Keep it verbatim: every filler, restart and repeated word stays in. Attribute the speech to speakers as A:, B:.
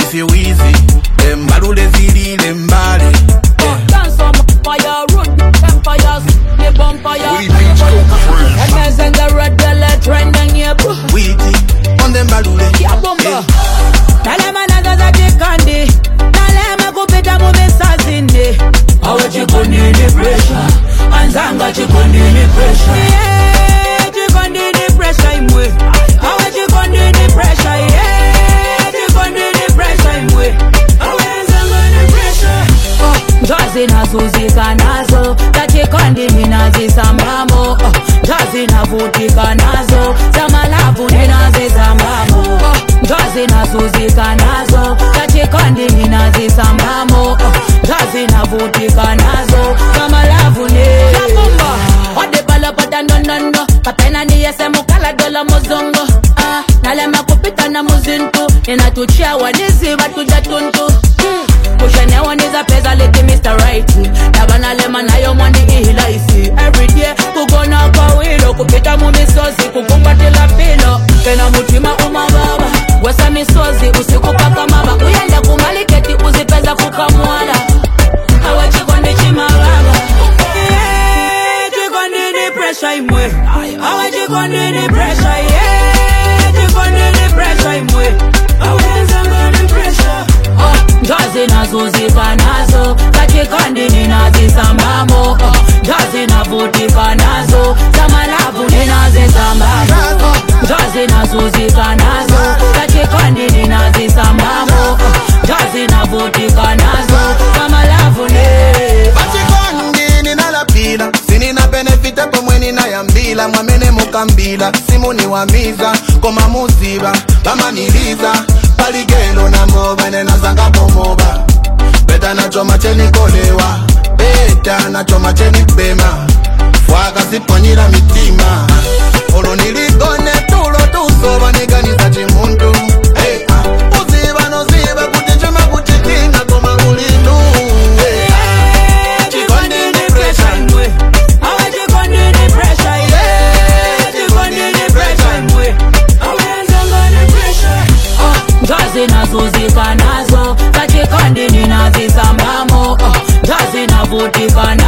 A: ife wizi embalule zilile mbali
B: dance on fire, road empires, the bumpire. And there's in the red gallet trending here.
A: witi on them balule
B: Ya bomba. Nalema nazaza chikandi, nalema kupita mumesazinde. Awe chikundi ni pressure, anzanga chikundi ni pressure. Yeah, chikundi ni pressure imwe. Awe chikundi ni pressure, yeah, chikundi ni pressure imwe. Awe anzanga ni pressure. Njozi nazuzika nazo, tachikondi ninazisambamo. Njozi navutika nazo, zamalavu ninazisambamo. Njozi nazuzika nazo, tachikondi ninazisambamo. Njozi navutika nazo, zamalavu ninazisambamo. Ode pala pata no no no, kapena niyese mukala dola mozongo. Ah, nalema kupita na muzintu, inatuchia wanizi watuja tuntu. Kushene waniza peza leti mister Right. Nabana lema na yo mwandi ihilaisi. Every day kugona kwa wilo, kupita mu misozi, kukumbatila pilo. Kena mutima umababa, wesa misozi, usiku paka maba. Uyenda kumaliketi uzipeza kukamwala. Awe chikondi chimababa. Yeah, chikondi ni pressure imwe. Awe chikondi ni pressure, yeah, chikondi ni pressure imwe. Awe nzanga ni pressure. Njozi nazuzika nazo, tachikondi ninazisambamo. Njozi navutika nazo, zamalavu ninazisambamo. Njozi nazuzika nazo, tachikondi ninazisambamo. Njozi navutika nazo, zamalavu ninazisambamo.
A: Pachikondi ninalapila, sinina benefite pomwe ninayambila. Mwamene mukambila, simu niwamiza, koma muziba, bamaniliza. Paligelo na moba nena zanga pomoba. Beta na choma cheni kolewa, beta na choma cheni bema. Fwaga siponyila mitima, olo niligone tulo tusoba niganiza chimuntu. Hey, ah, uziba no ziba kutichema kutikinga koma ulinu. Hey, ah, chikondi ni pressure imwe.
B: Awe chikondi ni pressure, yeah, chikondi ni pressure imwe. Awe nzanga ni pressure. Njozi nazuzika nazo, tachikondi ninazisambamo. Njozi navutika nazo.